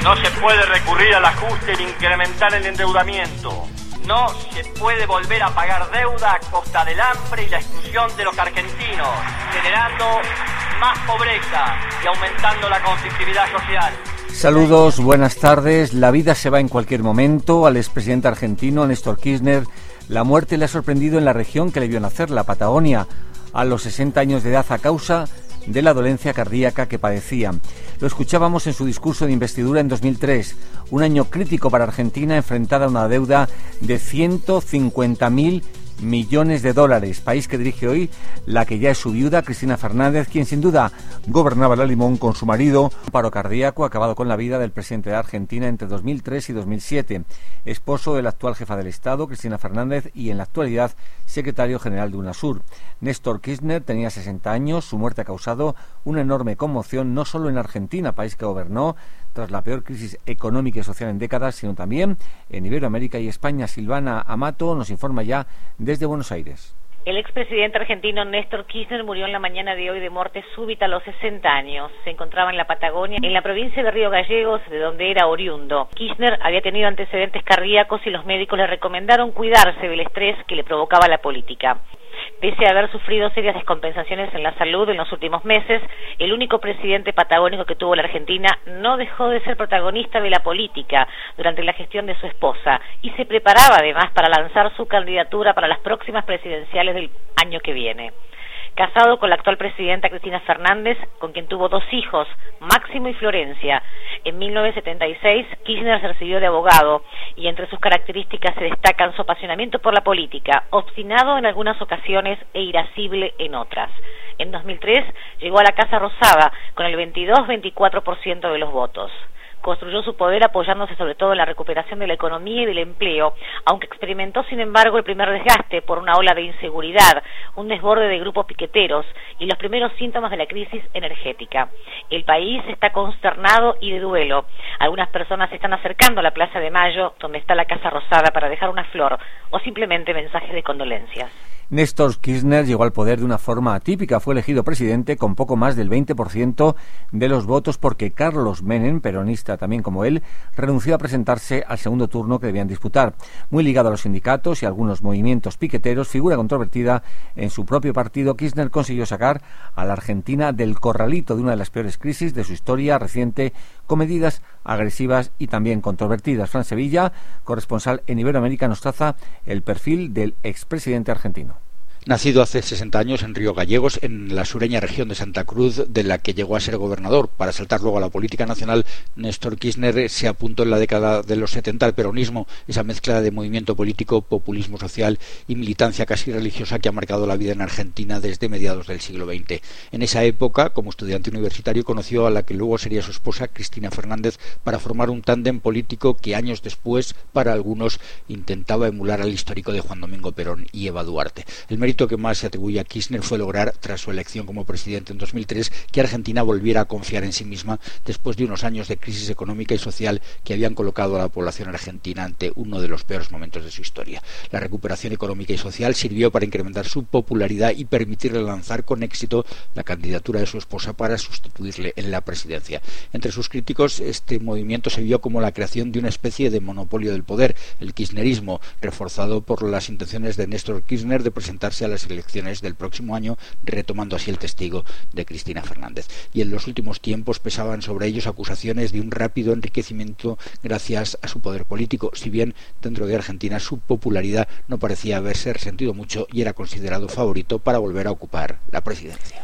No se puede recurrir al ajuste ni incrementar el endeudamiento. No se puede volver a pagar deuda a costa del hambre y la exclusión de los argentinos, generando más pobreza y aumentando la conflictividad social. Saludos, buenas tardes. La vida se va en cualquier momento. Al expresidente argentino Néstor Kirchner, la muerte le ha sorprendido en la región que le vio nacer, la Patagonia, a los 60 años de edad a causa de la dolencia cardíaca que padecía. Lo escuchábamos en su discurso de investidura en 2003, un año crítico para Argentina, enfrentada a una deuda de 150.000 millones de dólares, país que dirige hoy la que ya es su viuda, Cristina Fernández, quien sin duda gobernaba la Limón con su marido. Un paro cardíaco acabado con la vida del presidente de Argentina entre 2003 y 2007, esposo de la actual jefa del Estado, Cristina Fernández, y en la actualidad secretario general de UNASUR. Néstor Kirchner tenía 60 años, su muerte ha causado una enorme conmoción no solo en Argentina, país que gobernó tras la peor crisis económica y social en décadas, sino también en Iberoamérica y España. Silvana Amato nos informa ya desde Buenos Aires. El expresidente argentino Néstor Kirchner murió en la mañana de hoy de muerte súbita a los 60 años. Se encontraba en la Patagonia, en la provincia de Río Gallegos, de donde era oriundo. Kirchner había tenido antecedentes cardíacos y los médicos le recomendaron cuidarse del estrés que le provocaba la política. Pese a haber sufrido serias descompensaciones en la salud en los últimos meses, el único presidente patagónico que tuvo la Argentina no dejó de ser protagonista de la política durante la gestión de su esposa y se preparaba además para lanzar su candidatura para las próximas presidenciales del año que viene. Casado con la actual presidenta Cristina Fernández, con quien tuvo 2 hijos, Máximo y Florencia. En 1976, Kirchner se recibió de abogado y entre sus características se destacan su apasionamiento por la política, obstinado en algunas ocasiones e irascible en otras. En 2003 llegó a la Casa Rosada con el 22-24% de los votos. Construyó su poder apoyándose sobre todo en la recuperación de la economía y del empleo, aunque experimentó sin embargo el primer desgaste por una ola de inseguridad, un desborde de grupos piqueteros y los primeros síntomas de la crisis energética. El país está consternado y de duelo. Algunas personas se están acercando a la Plaza de Mayo, donde está la Casa Rosada, para dejar una flor o simplemente mensajes de condolencias. Néstor Kirchner llegó al poder de una forma atípica. Fue elegido presidente con poco más del 20% de los votos porque Carlos Menem, peronista también como él, renunció a presentarse al segundo turno que debían disputar. Muy ligado a los sindicatos y a algunos movimientos piqueteros, figura controvertida en su propio partido, Kirchner consiguió sacar a la Argentina del corralito de una de las peores crisis de su historia reciente, con medidas agresivas y también controvertidas. Fran Sevilla, corresponsal en Iberoamérica, nos traza el perfil del expresidente argentino. Nacido hace 60 años en Río Gallegos, en la sureña región de Santa Cruz, de la que llegó a ser gobernador. Para saltar luego a la política nacional, Néstor Kirchner se apuntó en la década de los 70 al peronismo, esa mezcla de movimiento político, populismo social y militancia casi religiosa que ha marcado la vida en Argentina desde mediados del siglo XX. En esa época, como estudiante universitario, conoció a la que luego sería su esposa, Cristina Fernández, para formar un tándem político que años después, para algunos, intentaba emular al histórico de Juan Domingo Perón y Eva Duarte. El mérito que más se atribuye a Kirchner fue lograr, tras su elección como presidente en 2003, que Argentina volviera a confiar en sí misma después de unos años de crisis económica y social que habían colocado a la población argentina ante uno de los peores momentos de su historia. La recuperación económica y social sirvió para incrementar su popularidad y permitirle lanzar con éxito la candidatura de su esposa para sustituirle en la presidencia. Entre sus críticos, este movimiento se vio como la creación de una especie de monopolio del poder, el kirchnerismo, reforzado por las intenciones de Néstor Kirchner de presentarse a las elecciones del próximo año, retomando así el testigo de Cristina Fernández. Y en los últimos tiempos pesaban sobre ellos acusaciones de un rápido enriquecimiento gracias a su poder político, si bien dentro de Argentina su popularidad no parecía haberse resentido mucho y era considerado favorito para volver a ocupar la presidencia.